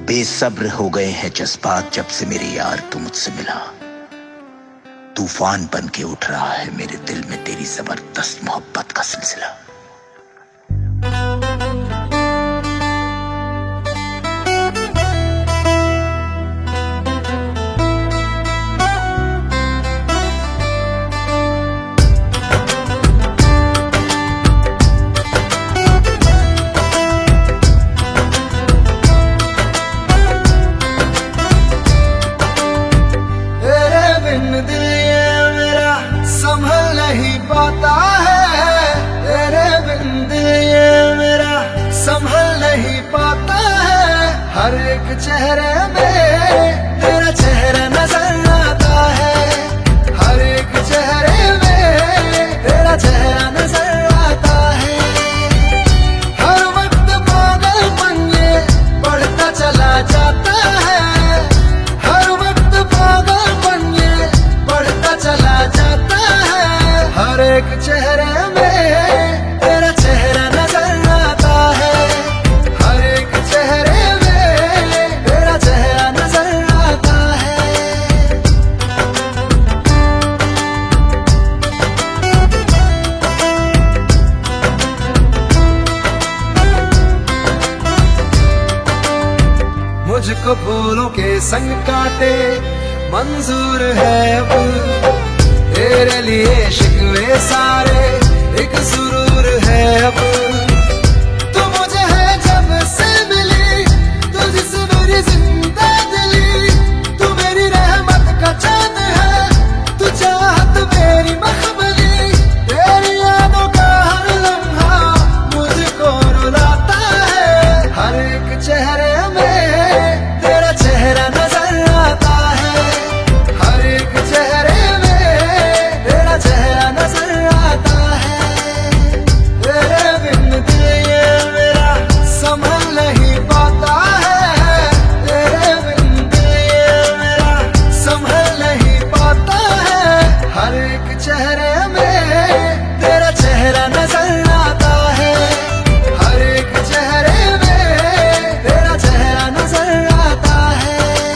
बेसब्र हो गए हैं जज्बात जब से मेरे यार तू मुझसे मिला। तूफान बन के उठ रहा है मेरे दिल में तेरी जबरदस्त मोहब्बत का सिलसिला। पाता है तेरे बिन दिल ये मेरा संभल नहीं पाता है। हर एक चेहरे में तेरा चेहरा नजर आता है। हर एक चेहरे में तेरा चेहरा नजर आता है। हर वक्त पागलपन ये बढ़ता चला जाता है। हर वक्त पागलपन ये बढ़ता चला जाता है। हर एक चेहरे में तेरा चेहरा नजर आता है। हर एक चेहरे में तेरा चेहरा नजर आता है। मुझको फूलों के संग काटे मंजूर है अब। तेरे लिए शिकवे सारे एक सुरूर है अब। तू मुझे है जब से मिली, तुझसे मेरी जिंदा दिली। तू मेरी रहमत का चांद है, तू चाहत मेरी मखमली। तेरी यादों का हर लम्हा मुझको रुलाता है। हर एक चेहरे में तेरा चेहरा नजर आता है। हर एक चेहरे चेहरा नजर आता है। तेरे बिन दिल ये मेरा संभल नहीं पाता है। तेरे बिन दिल ये मेरा संभल नहीं पाता है। हर एक चेहरे में तेरा चेहरा नजर आता है। हर एक चेहरे में तेरा चेहरा नजर आता है।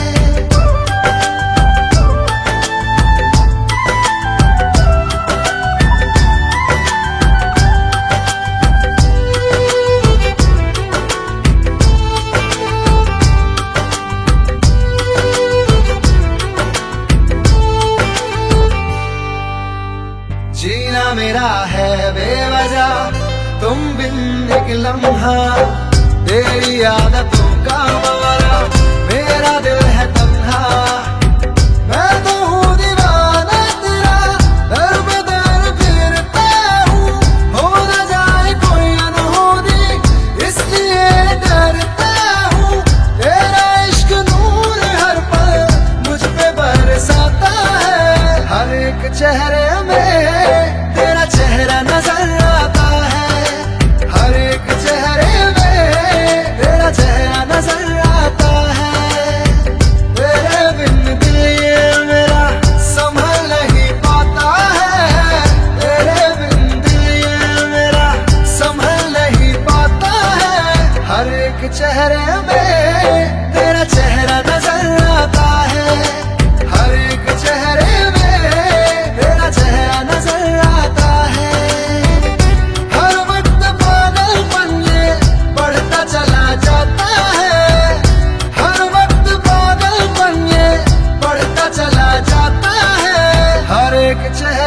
जीना मेरा है बेवजह तुम बिन एक लम्हा। तेरी आदतों का मारा मेरा दिल है तन्हा। मैं तो हूँ दीवाना तेरा, दर बदर फिरता हूँ। हो न जाए कोई अनहोनी इसलिए डरता हूँ। तेरा इश्क नूर हर पल मुझ पे बरसाता है। हर एक चेहरे में तेरा चेहरा नजर आता है। हर एक चेहरे में तेरा चेहरा नजर आता है। तेरे बिन दिल ये मेरा संभल नहीं पाता है। तेरे बिन दिल ये मेरा संभल नहीं पाता है। हर एक चेहरे में तेरा चेहरा नजर आता है। हर एक चेहरे में तेरा चेहरा नजर आता है। हर वक्त पागलपन ये बढ़ता चला जाता है। हर वक्त पागलपन ये बढ़ता चला जाता है। हर एक चेहरा